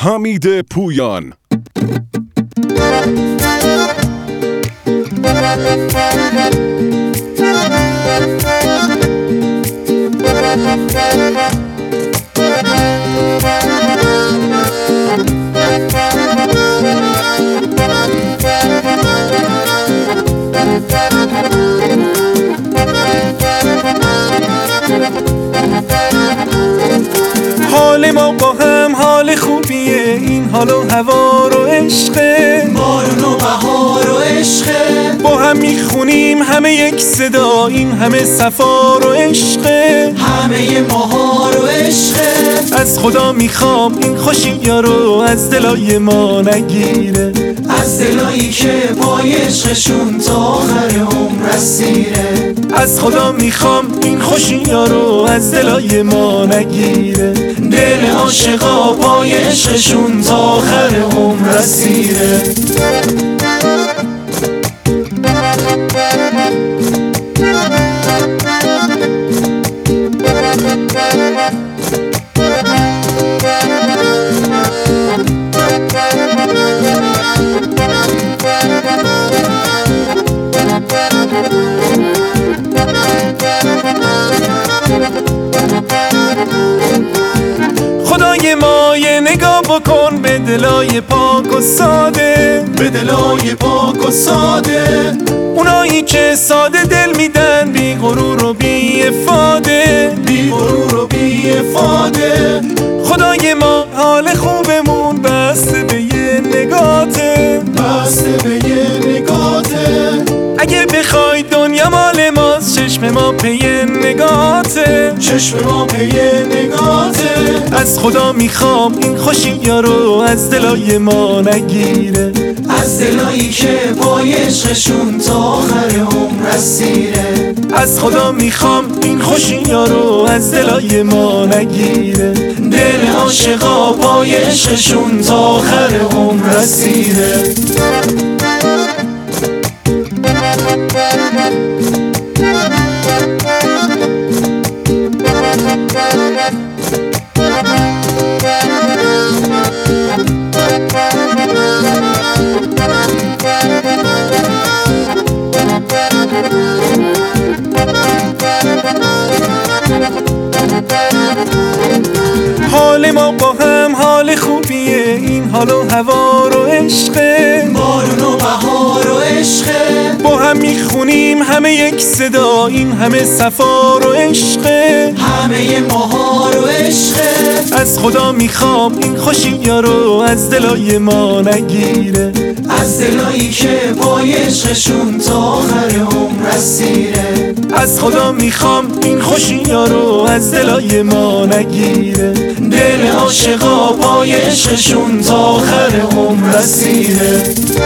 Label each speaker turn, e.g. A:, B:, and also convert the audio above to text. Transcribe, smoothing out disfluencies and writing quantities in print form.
A: حمید پویان.
B: حال ما با هم حال خوبیه، این حال و هوا رو عشقه،
C: بارون و بهار و عشقه،
B: با هم میخونیم همه یک صدا، این همه صفا رو عشقه،
C: همه ماها رو عشقه.
B: از خدا میخوام این خوشی‌ها رو از دلای ما نگیره،
C: از دلایی که پای عشقشون تا آخر عمر اسیره.
B: از خدا میخوام این خوشی‌ها رو از دلای ما نگیره،
C: دل عاشقا پای عشقشون تا آخر عمر اسیره.
B: خدای ما یه نگاه بکن به دلای پاک و ساده،
C: به دلای پاک و ساده،
B: اونایی که ساده دل میدن، بی غرور و بی افاده،
C: بی غرور و بی افاده.
B: خدای ما حال خوبمون بسته به یه نگاته،
C: بسته به یه نگاته.
B: اگه بخوای دنیا مال ماست، چشم ما پی نگاته،
C: چشم ما پی نگاته.
B: از خدا میخوام این خوشی‌ها رو از دلای ما نگیره،
C: از دلایی که پای عشقشون تا آخر عمر اسیره.
B: از خدا میخوام این خوشی‌ها رو از دلای ما نگیره،
C: دل عاشقا پای عشقشون تا آخر عمر اسیره.
B: حال ما با هم حال خوبیه، این حال و هوا رو عشقه،
C: بارون و بهار و عشقه،
B: با هم میخونیم همه یک صدا، این همه صفا رو عشقه،
C: همه ماها رو عشقه.
B: از خدا میخوام این خوشی‌ها رو از دلای ما نگیره،
C: از دلایی که پای عشقشون تا آخر عمر اسیره.
B: از خدا میخوام این خوشی‌ها رو از دلای ما نگیره،
C: دل عاشقا پای عشقشون تا آخر عمر اسیره.